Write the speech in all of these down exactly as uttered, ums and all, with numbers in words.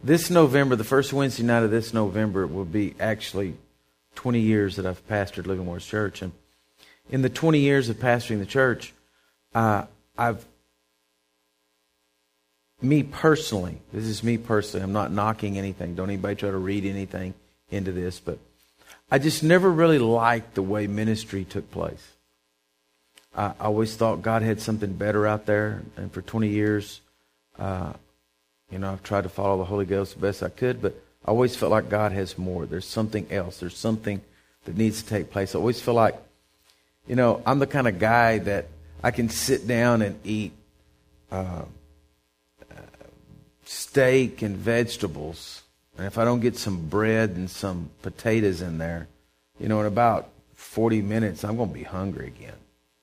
This November, the first Wednesday night of this November, will be actually twenty years that I've pastored Living Waters Church. And in the twenty years of pastoring the church, uh, I've, me personally, this is me personally, I'm not knocking anything. Don't anybody try to read anything into this, but I just never really liked the way ministry took place. I always thought God had something better out there, and for twenty years, uh, you know, I've tried to follow the Holy Ghost the best I could, but I always felt like God has more. There's something else. There's something that needs to take place. I always feel like, you know, I'm the kind of guy that I can sit down and eat uh, steak and vegetables, and if I don't get some bread and some potatoes in there, you know, in about forty minutes, I'm going to be hungry again.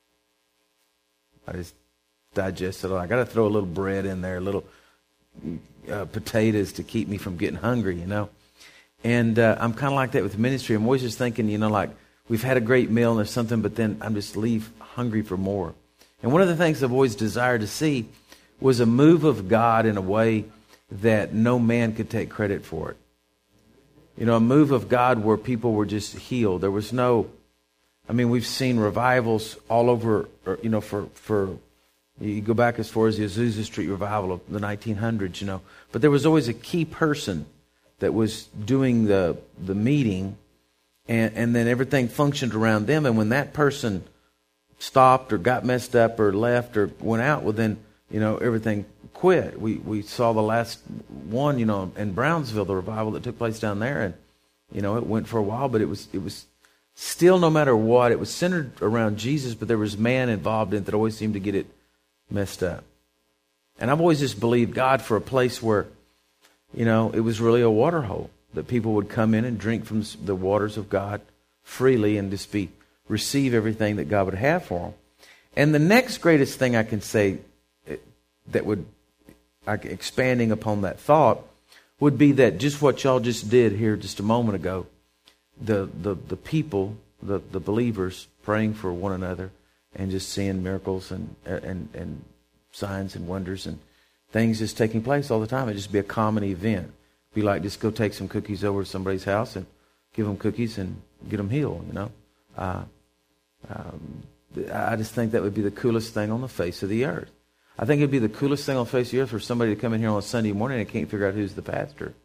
I just digest it all. I got to throw a little bread in there, a little uh, potatoes to keep me from getting hungry, you know. And uh, I'm kind of like that with ministry. I'm always just thinking, you know, like we've had a great meal and there's something, but then I'm just leave hungry for more. And one of the things I've always desired to see was a move of God in a way that no man could take credit for it. You know, a move of God where people were just healed. There was no, I mean, we've seen revivals all over, you know, for, for you go back as far as the Azusa Street revival of the nineteen hundreds, you know. But there was always a key person that was doing the the meeting, and, and then everything functioned around them. And when that person stopped or got messed up or left or went out, well then, you know, everything quit. We we saw the last one, you know, in Brownsville, the revival that took place down there, and you know, it went for a while, but it was it was still, no matter what, it was centered around Jesus, but there was man involved in it that always seemed to get it messed up. And I've always just believed God for a place where, you know, it was really a water hole, that people would come in and drink from the waters of God freely and just be receive everything that God would have for them. And the next greatest thing I can say that would, like, expanding upon that thought, would be that just what y'all just did here just a moment ago, the the, the people, the, the believers praying for one another and just seeing miracles and, and, and signs and wonders and things just taking place all the time. It'd just be a common event. Be like, just go take some cookies over to somebody's house and give them cookies and get them healed, you know. Uh, um, I just think that would be the coolest thing on the face of the earth. I think it'd be the coolest thing on the face of the earth for somebody to come in here on a Sunday morning and can't figure out who's the pastor.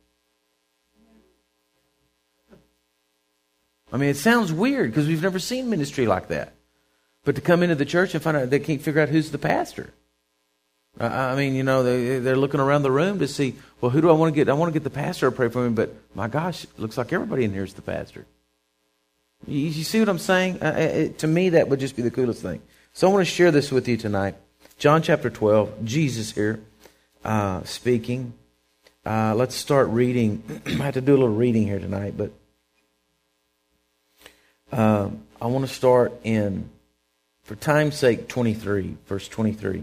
I mean, it sounds weird because we've never seen ministry like that. But to come into the church and find out they can't figure out who's the pastor. I mean, you know, they, they're looking around the room to see, well, who do I want to get? I want to get the pastor to pray for me, but my gosh, it looks like everybody in here is the pastor. You, you see what I'm saying? Uh, it, to me, that would just be the coolest thing. So I want to share this with you tonight. John chapter twelve, Jesus here uh, speaking. Uh, let's start reading. I have to do a little reading here tonight, but uh, I want to start in, for time's sake, twenty-three, verse twenty-three.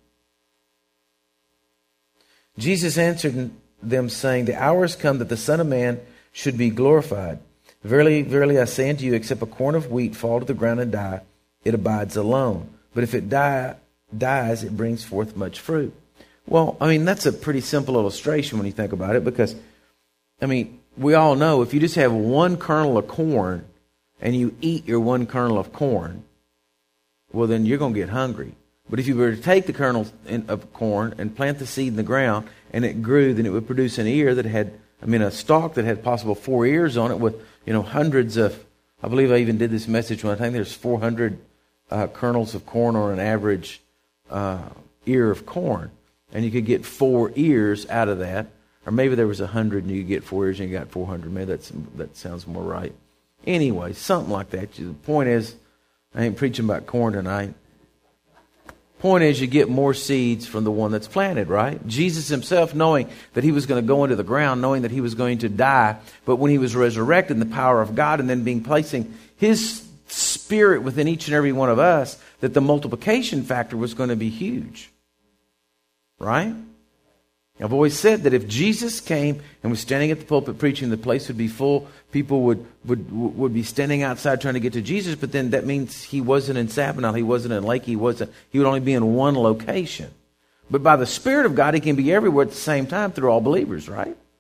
Jesus answered them, saying, the hour has come that the Son of Man should be glorified. Verily, verily, I say unto you, except a corn of wheat fall to the ground and die, it abides alone. But if it die, dies, it brings forth much fruit. Well, I mean, that's a pretty simple illustration when you think about it, because, I mean, we all know if you just have one kernel of corn and you eat your one kernel of corn, well, then you're going to get hungry. But if you were to take the kernel of corn and plant the seed in the ground and it grew, then it would produce an ear that had, I mean, a stalk that had possible four ears on it with, you know, hundreds of, I believe I even did this message one time, there's four hundred uh, kernels of corn on an average uh, ear of corn. And you could get four ears out of that. Or maybe there was one hundred and you could get four ears and you got four hundred. Maybe that's, that sounds more right. Anyway, something like that. The point is, I ain't preaching about corn tonight. Point is, you get more seeds from the one that's planted, right? Jesus himself, knowing that he was going to go into the ground, knowing that he was going to die, but when he was resurrected in the power of God and then being placing his spirit within each and every one of us, that the multiplication factor was going to be huge. Right? I've always said that if Jesus came and was standing at the pulpit preaching, the place would be full. People would would would be standing outside trying to get to Jesus, but then that means he wasn't in Sabinal, he wasn't in Lake, he wasn't. He would only be in one location. But by the Spirit of God, he can be everywhere at the same time through all believers, right?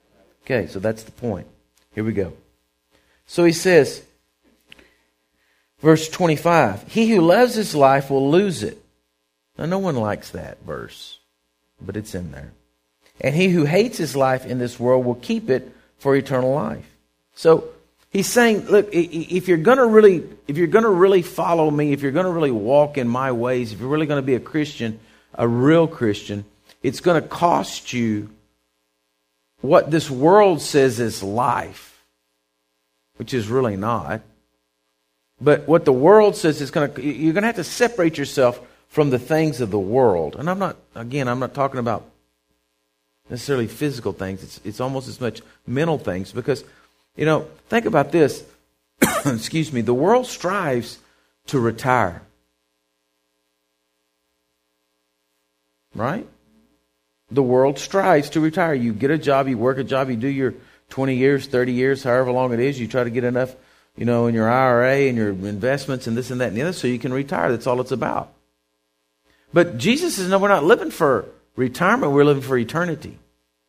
Okay, so that's the point. Here we go. So he says, verse twenty-five, he who loves his life will lose it. Now, no one likes that verse, but it's in there. And he who hates his life in this world will keep it for eternal life. So he's saying, look, if you're going to really, if you're going to really follow me, if you're going to really walk in my ways, if you're really going to be a Christian, a real Christian, it's going to cost you what this world says is life, which is really not. But what the world says is going to, you're going to have to separate yourself from the things of the world. And I'm not, again, I'm not talking about necessarily physical things. It's it's almost as much mental things. Because, you know, think about this. Excuse me. The world strives to retire. Right? The world strives to retire. You get a job, you work a job, you do your twenty years, thirty years, however long it is. You try to get enough, you know, in your I R A and your investments and this and that and the other so you can retire. That's all it's about. But Jesus says, no, we're not living for retirement. We're living for eternity.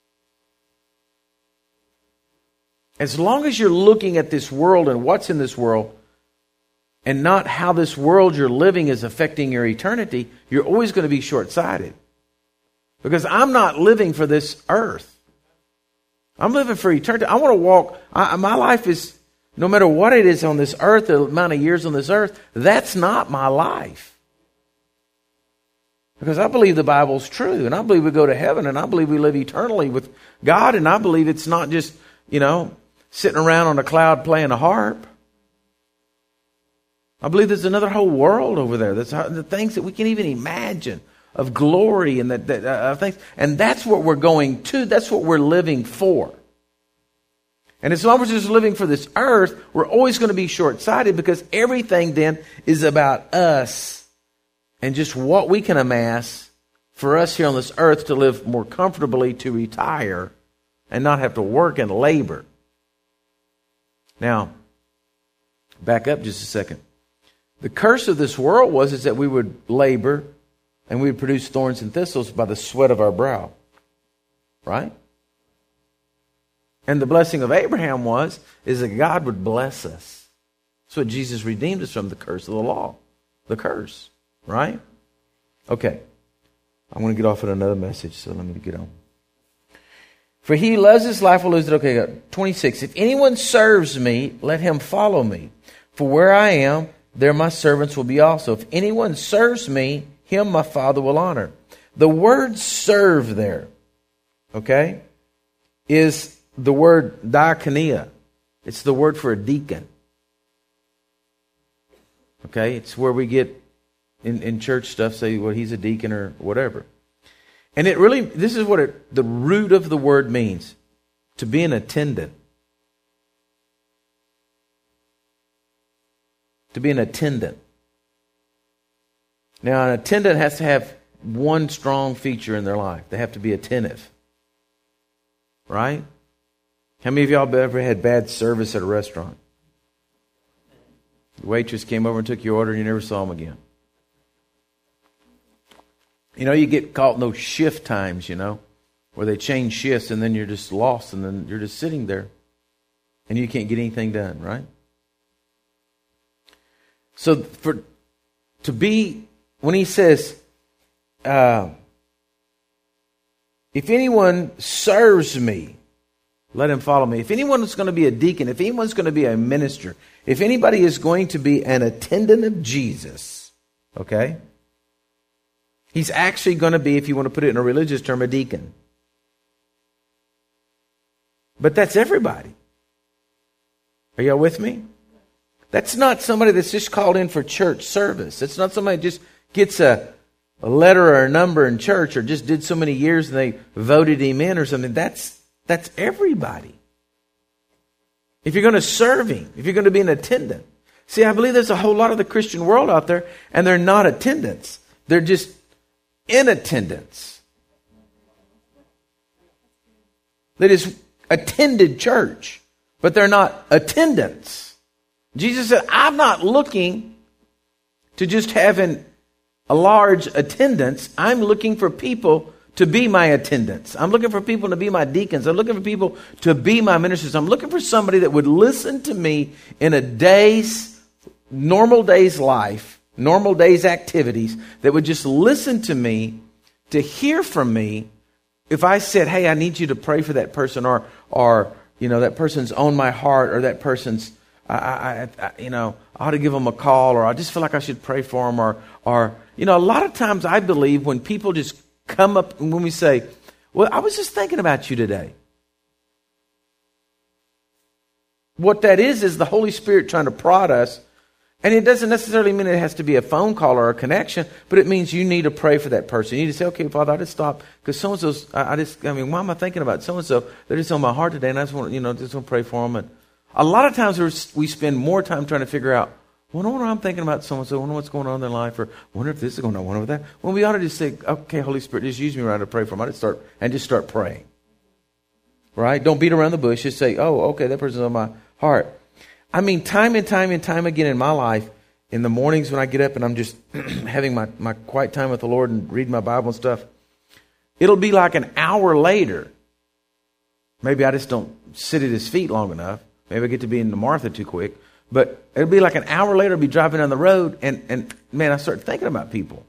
As long as you're looking at this world and what's in this world and not how this world you're living is affecting your eternity, you're always going to be short-sighted. Because I'm not living for this earth. I'm living for eternity. I want to walk. I, my life is, no matter what it is on this earth, the amount of years on this earth, that's not my life. Because I believe the Bible's true, and I believe we go to heaven, and I believe we live eternally with God, and I believe it's not just, you know, sitting around on a cloud playing a harp. I believe there's another whole world over there. That's the things that we can't even imagine of glory and that, that uh, things, and that's what we're going to. That's what we're living for. And as long as we're just living for this earth, we're always going to be short-sighted because everything then is about us. And just what we can amass for us here on this earth to live more comfortably, to retire, and not have to work and labor. Now, back up just a second. The curse of this world was is that we would labor and we would produce thorns and thistles by the sweat of our brow. Right? And the blessing of Abraham was is that God would bless us. That's what Jesus redeemed us from, the curse of the law. The curse. Right? Okay. I'm going to get off at another message, so let me get on. For he who loves his life will lose it. Okay, twenty-six. If anyone serves me, let him follow me. For where I am, there my servants will be also. If anyone serves me, him my Father will honor. The word serve there, okay, is the word diakonia. It's the word for a deacon. Okay, it's where we get In, in church stuff, say, well, he's a deacon or whatever. And it really, this is what it, the root of the word means. To be an attendant. To be an attendant. Now, an attendant has to have one strong feature in their life. They have to be attentive. Right? How many of y'all have ever had bad service at a restaurant? The waitress came over and took your order and you never saw them again. You know, you get caught in those shift times, you know, where they change shifts and then you're just lost and then you're just sitting there and you can't get anything done, right? So for to be, when he says, uh, if anyone serves me, let him follow me. If anyone's going to be a deacon, if anyone's going to be a minister, if anybody is going to be an attendant of Jesus, okay? He's actually going to be, if you want to put it in a religious term, a deacon. But that's everybody. Are y'all with me? That's not somebody that's just called in for church service. That's not somebody that just gets a, a letter or a number in church or just did so many years and they voted him in or something. That's, that's everybody. If you're going to serve him, if you're going to be an attendant. See, I believe there's a whole lot of the Christian world out there and they're not attendants. They're just in attendance. They just attended church, but they're not attendants. Jesus said, I'm not looking to just have an, a large attendance. I'm looking for people to be my attendants. I'm looking for people to be my deacons. I'm looking for people to be my ministers. I'm looking for somebody that would listen to me in a day's, normal day's life, normal day's activities, that would just listen to me, to hear from me. If I said, hey, I need you to pray for that person, or, or you know, that person's on my heart, or that person's, I, I, I, you know, I ought to give them a call, or I just feel like I should pray for them, or, or, you know, a lot of times I believe when people just come up, and when we say, well, I was just thinking about you today. What that is, is the Holy Spirit trying to prod us. And it doesn't necessarily mean it has to be a phone call or a connection, but it means you need to pray for that person. You need to say, okay, Father, I just stopped because so-and-so's, I, I just, I mean, why am I thinking about so-and-so? They're just on my heart today, and I just want, you know, just want to pray for them. And a lot of times we're, we spend more time trying to figure out, well, I wonder I'm thinking about so-and-so, I wonder what's going on in their life, or I wonder if this is going on, I wonder that. Well, we ought to just say, okay, Holy Spirit, just use me right to pray for them. I just start, and just start praying. Right? Don't beat around the bush. Just say, oh, okay, that person's on my heart. I mean, time and time and time again in my life, in the mornings when I get up and I'm just having my, my quiet time with the Lord and reading my Bible and stuff, it'll be like an hour later. Maybe I just don't sit at his feet long enough. Maybe I get to be into Martha too quick. But it'll be like an hour later, I'll be driving down the road, and, and man, I start thinking about people.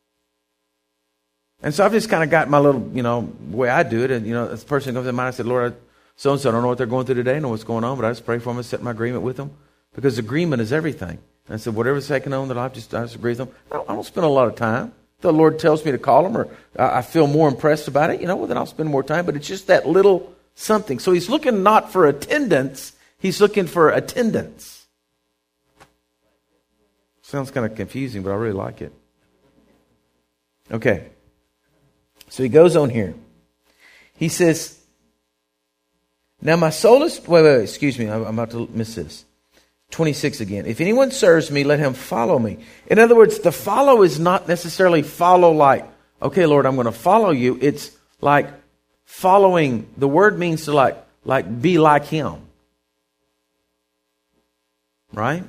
And so I've just kind of got my little, you know, way I do it. And, you know, this person comes to mind, I said, Lord, so-and-so, I don't know what they're going through today, I know what's going on, but I just pray for them and set my agreement with them. Because agreement is everything. And I said, whatever's taking on in their life, just, I just agree with them. I don't, I don't spend a lot of time. If the Lord tells me to call them, or I, I feel more impressed about it, you know, well, then I'll spend more time. But it's just that little something. So he's looking not for attendance, he's looking for attendance. Sounds kind of confusing, but I really like it. Okay. So he goes on here. He says, now my soul is, wait, wait, wait, excuse me, I'm about to miss this. twenty-six again. If anyone serves me, let him follow me. In other words, the follow is not necessarily follow like, okay, Lord, I'm going to follow you. It's like following, the word means to like, like be like him. Right?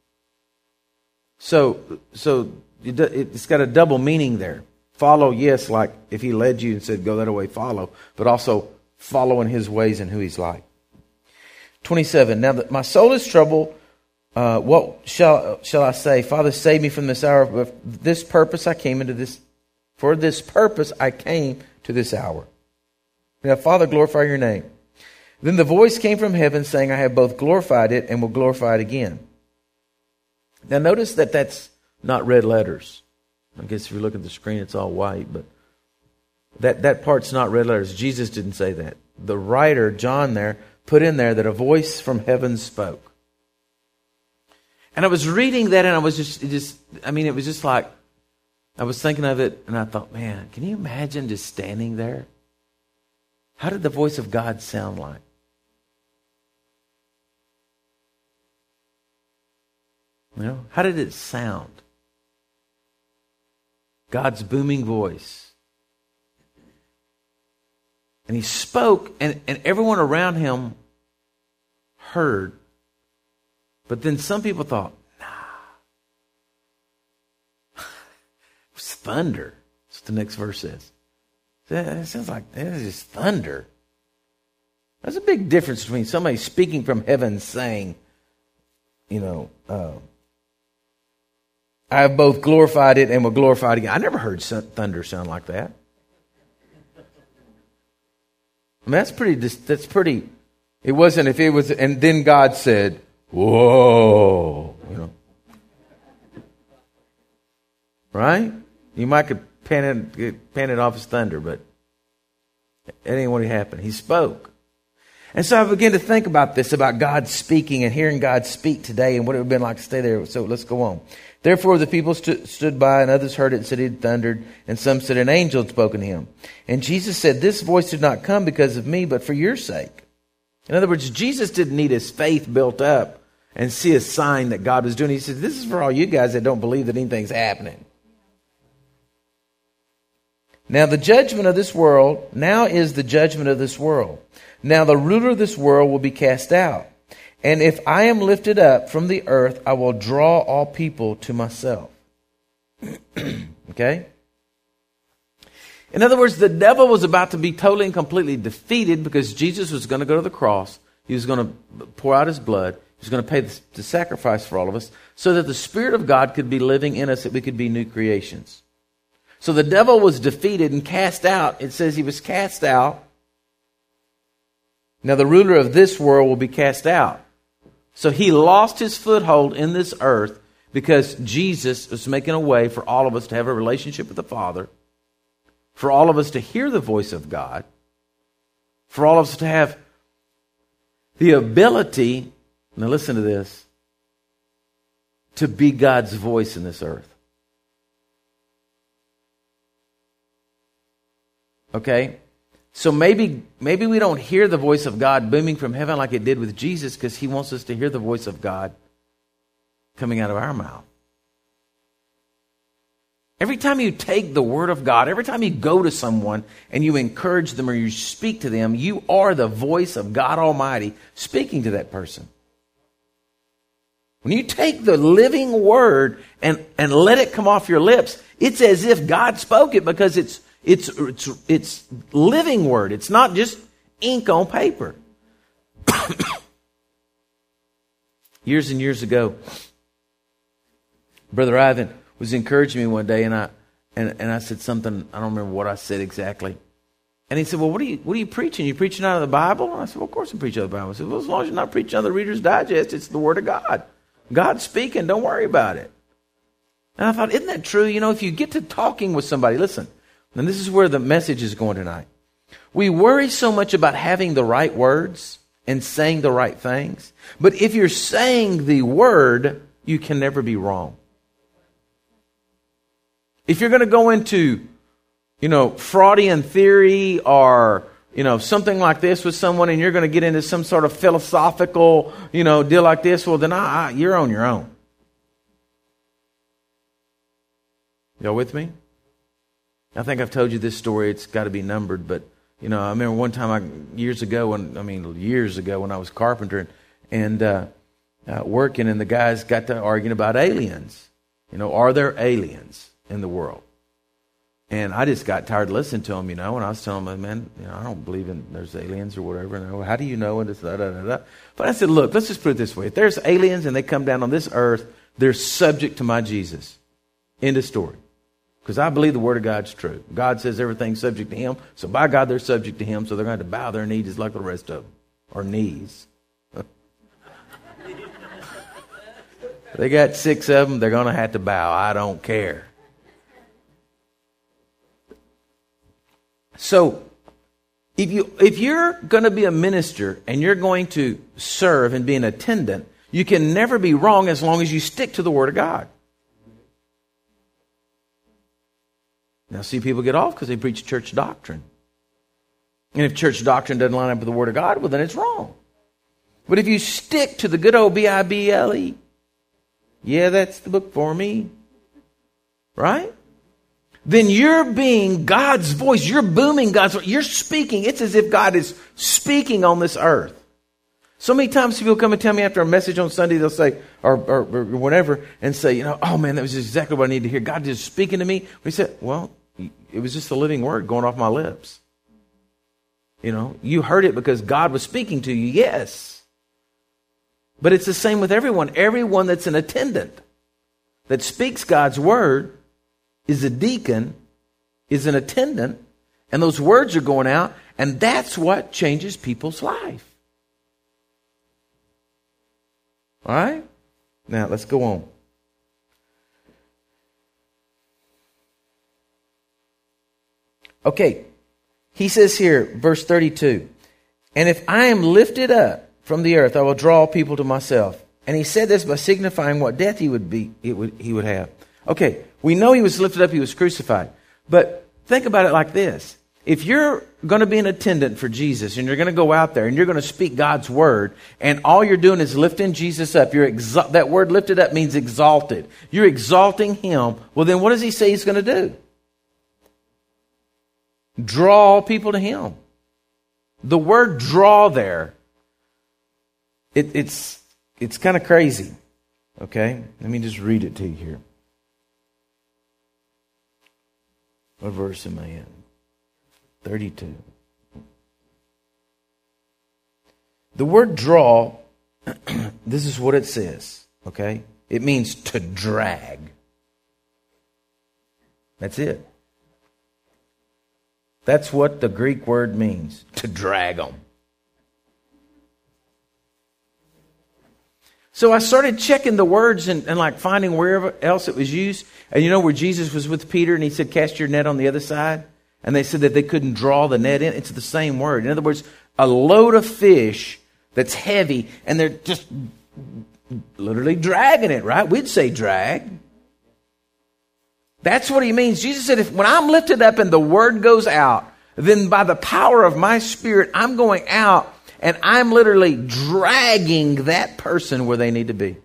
So, so it's got a double meaning there. Follow, yes, like if he led you and said, go that way, follow. But also following his ways and who he's like. twenty-seven. Now that my soul is troubled, uh, what shall shall I say? Father, save me from this hour. For this purpose I came into this. For this purpose I came to this hour. Now, Father, glorify your name. Then the voice came from heaven saying, I have both glorified it and will glorify it again. Now notice that that's not red letters. I guess if you look at the screen, it's all white, but that, that part's not red letters. Jesus didn't say that. The writer, John there, put in there that a voice from heaven spoke. And I was reading that and I was just, it just, I mean, it was just like, I was thinking of it and I thought, man, can you imagine just standing there? How did the voice of God sound like? You know, how did it sound? God's booming voice. And he spoke, and, and everyone around him heard. But then some people thought, nah. It was thunder. That's what the next verse says. It sounds like it's just thunder. There's a big difference between somebody speaking from heaven saying, you know, uh, I have both glorified it and will glorify it again. I never heard thunder sound like that. I mean, that's pretty, that's pretty, it wasn't if it was, and then God said, whoa, you know. Right? You might could pan it, pan it off as thunder, but it ain't what happened. He spoke. And so I began to think about this, about God speaking and hearing God speak today and what it would have been like to stay there. So let's go on. Therefore the people stu- stood by, and others heard it and said he had thundered, and some said an angel had spoken to him. And Jesus said, this voice did not come because of me, but for your sake. In other words, Jesus didn't need his faith built up and see a sign that God was doing. He said, this is for all you guys that don't believe that anything's happening. Now the judgment of this world, now is the judgment of this world. Now the ruler of this world will be cast out. And if I am lifted up from the earth, I will draw all people to myself. Okay? In other words, the devil was about to be totally and completely defeated because Jesus was going to go to the cross. He was going to pour out his blood. He was going to pay the, the sacrifice for all of us so that the Spirit of God could be living in us, that we could be new creations. So the devil was defeated and cast out. It says he was cast out. Now the ruler of this world will be cast out. So he lost his foothold in this earth because Jesus was making a way for all of us to have a relationship with the Father, for all of us to hear the voice of God, for all of us to have the ability, now listen to this, to be God's voice in this earth. Okay? So maybe maybe we don't hear the voice of God booming from heaven like it did with Jesus because he wants us to hear the voice of God coming out of our mouth. Every time you take the Word of God, every time you go to someone and you encourage them or you speak to them, you are the voice of God Almighty speaking to that person. When you take the living Word and, and let it come off your lips, it's as if God spoke it because it's, it's, it's, it's living Word. It's not just ink on paper. Years and years ago, Brother Ivan was encouraging me one day, and I and, and I said something, I don't remember what I said exactly. And he said, well, what are you what are you preaching? You preaching out of the Bible? And I said, well, of course I'm preaching out of the Bible. I said, well, as long as you're not preaching out of the Reader's Digest, it's the Word of God. God's speaking, don't worry about it. And I thought, isn't that true? You know, if you get to talking with somebody, listen, and this is where the message is going tonight. We worry so much about having the right words and saying the right things. But if you're saying the Word, you can never be wrong. If you're going to go into, you know, Freudian theory or, you know, something like this with someone and you're going to get into some sort of philosophical, you know, deal like this, well, then I, I, you're on your own. Y'all with me? I think I've told you this story. It's got to be numbered, but, you know, I remember one time I, years ago, when I mean, years ago when I was carpenter and uh, uh, working, and the guys got to arguing about aliens. You know, are there aliens in the world? And I just got tired of listening to them, you know, and I was telling them, man, you know, I don't believe in there's aliens or whatever. And they, how do you know? And it's da, da, da, da. But I said, look, let's just put it this way. If there's aliens and they come down on this earth, they're subject to my Jesus. End of story. Because I believe the Word of God's true. God says everything's subject to Him. So by God, they're subject to Him. So they're going to have to bow their knees just like the rest of them. Or knees. They got six of them. They're going to have to bow. I don't care. So, if you if you're going to be a minister and you're going to serve and be an attendant, you can never be wrong as long as you stick to the Word of God. Now, see, people get off because they preach church doctrine. And if church doctrine doesn't line up with the Word of God, well, then it's wrong. But if you stick to the good old B I B L E, yeah, that's the book for me, right? Then you're being God's voice. You're booming God's voice. You're speaking. It's as if God is speaking on this earth. So many times people come and tell me after a message on Sunday, they'll say, or, or, or whatever, and say, you know, oh man, that was exactly what I needed to hear. God is speaking to me. We said, well, it was just the living Word going off my lips. You know, you heard it because God was speaking to you, yes. But it's the same with everyone. Everyone that's an attendant that speaks God's Word is a deacon, is an attendant, and those words are going out, and that's what changes people's life. All right? Now, let's go on. Okay. He says here, verse thirty-two, and if I am lifted up from the earth, I will draw people to myself. And he said this by signifying what death he would be, it would, he would have. Okay, we know he was lifted up, he was crucified. But think about it like this. If you're going to be an attendant for Jesus and you're going to go out there and you're going to speak God's Word and all you're doing is lifting Jesus up, you're exa- that word lifted up means exalted. You're exalting Him. Well, then what does he say he's going to do? Draw people to Him. The word draw there, it, it's, it's kind of crazy. Okay? Let me just read it to you here. What verse am I in? thirty-two. The word draw, this is what it says, okay? It means to drag. That's it. That's what the Greek word means, to drag them. So I started checking the words and, and like finding wherever else it was used. And you know where Jesus was with Peter and he said, cast your net on the other side? And they said that they couldn't draw the net in. It's the same word. In other words, a load of fish that's heavy and they're just literally dragging it, right? We'd say drag. That's what he means. Jesus said, if when I'm lifted up and the word goes out, then by the power of my Spirit, I'm going out and I'm literally dragging that person where they need to be.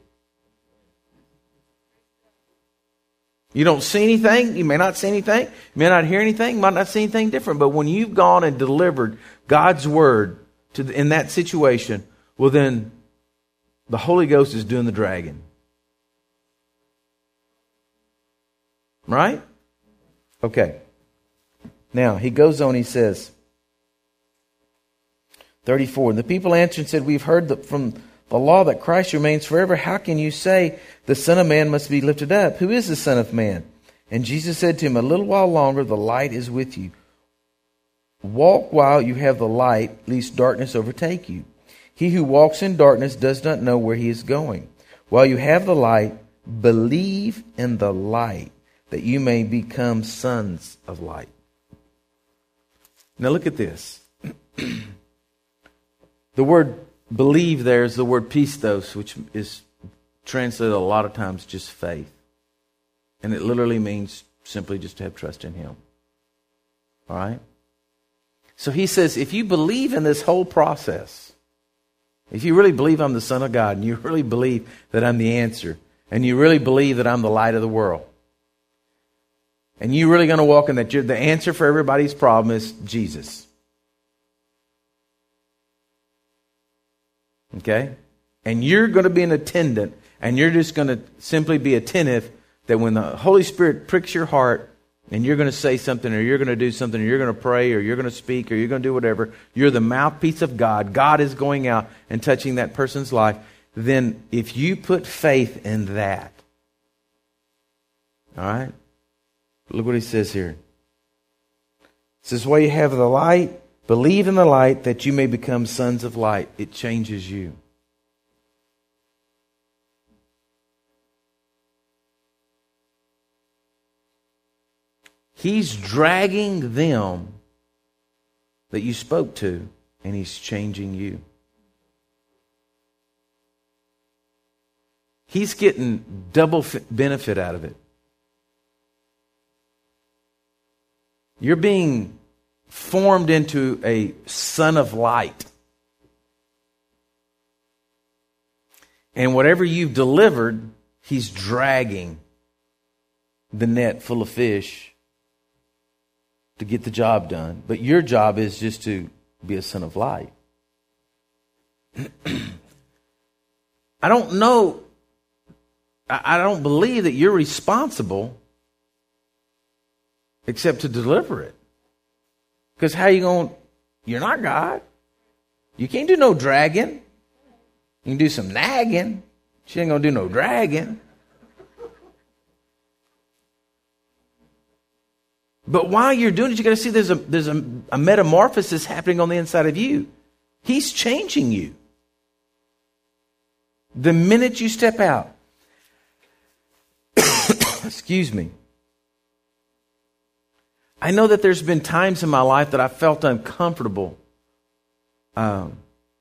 You don't see anything. You may not see anything. You may not hear anything. You might not see anything different. But when you've gone and delivered God's word to the, in that situation, well then the Holy Ghost is doing the dragging. Right? Okay. Now, he goes on, he says, thirty-four, and the people answered and said, we've heard that from the law that Christ remains forever. How can you say the Son of Man must be lifted up? Who is the Son of Man? And Jesus said to him, a little while longer the light is with you. Walk while you have the light, lest darkness overtake you. He who walks in darkness does not know where he is going. While you have the light, believe in the light, that you may become sons of light. Now look at this. The word believe there is the word pistos, which is translated a lot of times just faith. And it literally means simply just to have trust in Him. All right? So he says, if you believe in this whole process, if you really believe I'm the Son of God, and you really believe that I'm the answer, and you really believe that I'm the light of the world, and you're really going to walk in that, you're, the answer for everybody's problem is Jesus. Okay? And you're going to be an attendant, and you're just going to simply be attentive that when the Holy Spirit pricks your heart, and you're going to say something, or you're going to do something, or you're going to pray, or you're going to speak, or you're going to do whatever, you're the mouthpiece of God. God is going out and touching that person's life. Then if you put faith in that, all right? Look what he says here. It says, while you have the light, believe in the light that you may become sons of light. It changes you. He's dragging them that you spoke to, and He's changing you. He's getting double benefit out of it. You're being formed into a son of light. And whatever you've delivered, He's dragging the net full of fish to get the job done. But your job is just to be a son of light. I don't know, I don't believe that you're responsible except to deliver it. Because how you going, you're not God. You can't do no dragging. You can do some nagging. She ain't going to do no dragging. But while you're doing it, you got to see there's a there's a, a metamorphosis happening on the inside of you. He's changing you. The minute you step out, excuse me. I know that there's been times in my life that I felt uncomfortable. Um,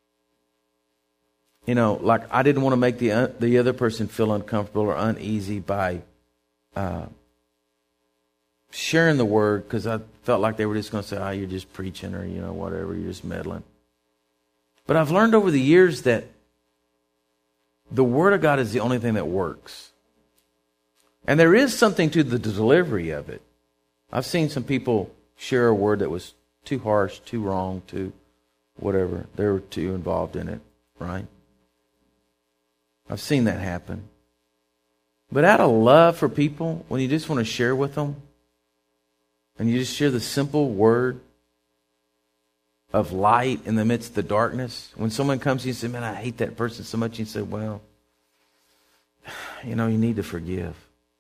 you know, like I didn't want to make the uh, the other person feel uncomfortable or uneasy by uh, sharing the word, because I felt like they were just going to say, "Oh, you're just preaching," or you know, whatever, you're just meddling. But I've learned over the years that the Word of God is the only thing that works, and there is something to the delivery of it. I've seen some people share a word that was too harsh, too wrong, too whatever. They were too involved in it, right? I've seen that happen. But out of love for people, when you just want to share with them, and you just share the simple word, of light in the midst of the darkness. When someone comes to you and says, man, I hate that person so much, you say, well, you know, you need to forgive.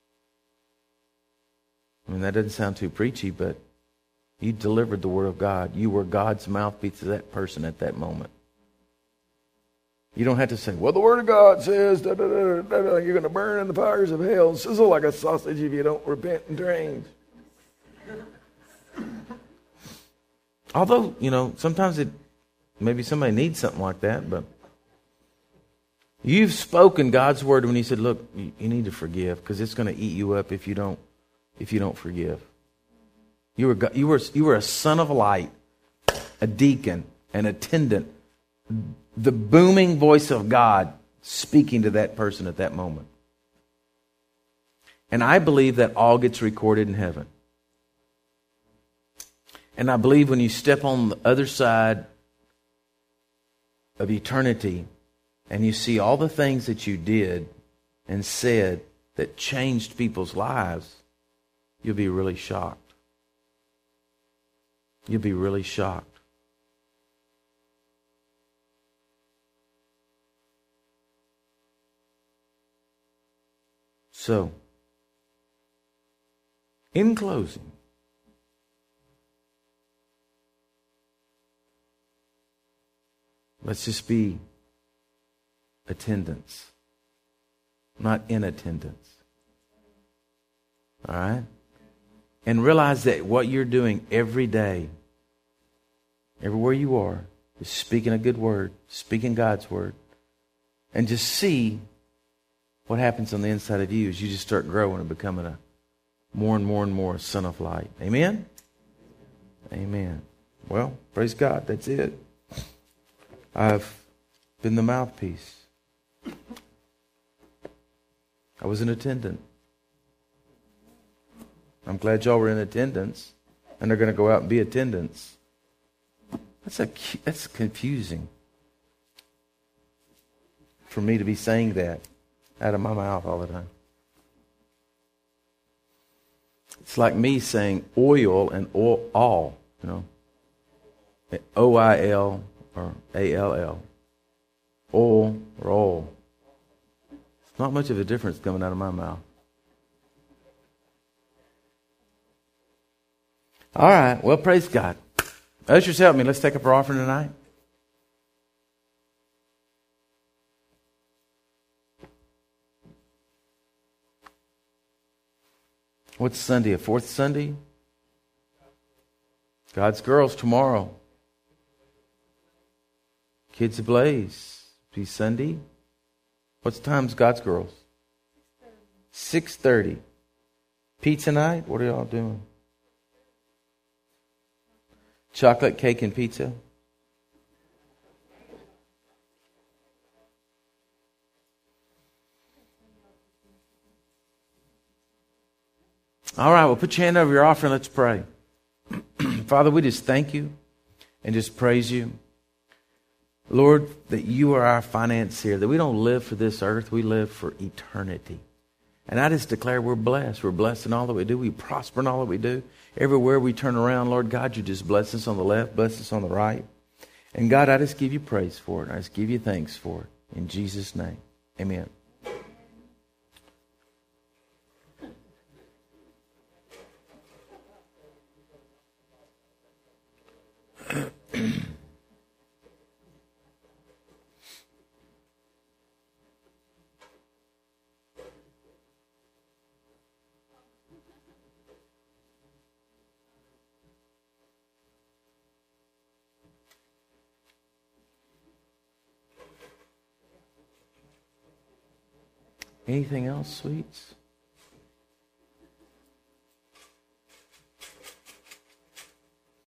I mean, that doesn't sound too preachy, but you delivered the Word of God. You were God's mouthpiece to that person at that moment. You don't have to say, well, the Word of God says da, da, da, da, da, you're going to burn in the fires of hell, sizzle like a sausage if you don't repent and change. Although, you know, sometimes it maybe somebody needs something like that, but you've spoken God's Word when He said, look, you, you need to forgive because it's going to eat you up if you don't if you don't forgive. You were you were you were a son of light, a deacon, an attendant. The booming voice of God speaking to that person at that moment. And I believe that all gets recorded in heaven. And I believe when you step on the other side of eternity and you see all the things that you did and said that changed people's lives, you'll be really shocked. You'll be really shocked. So, in closing, let's just be attendants, not in attendance. All right? And realize that what you're doing every day, everywhere you are, is speaking a good word, speaking God's word. And just see what happens on the inside of you as you just start growing and becoming a more and more and more son of light. Amen? Amen. Well, praise God. That's it. I've been the mouthpiece. I was in attendance. I'm glad y'all were in attendance, and they're going to go out and be attendants. That's a that's confusing for me to be saying that out of my mouth all the time. It's like me saying oil and oil, all, you know, O I L or A L L, oil or oil. It's not much of a difference coming out of my mouth. All right, well, praise God. Ushers, help me. Let's take up our offering tonight. What's Sunday? A fourth Sunday? God's Girls tomorrow. Kids Ablaze. Be Sunday. What's time's God's Girls? six thirty. Pizza night? What are y'all doing? Chocolate cake and pizza? All right, well, put your hand over your offering. Let's pray. Father, we just thank you and just praise you. Lord, that you are our financier, that we don't live for this earth, we live for eternity. And I just declare we're blessed. We're blessed in all that we do. We prosper in all that we do. Everywhere we turn around, Lord God, you just bless us on the left, bless us on the right. And God, I just give you praise for it. I just give you thanks for it. In Jesus' name, amen. Anything else, sweets?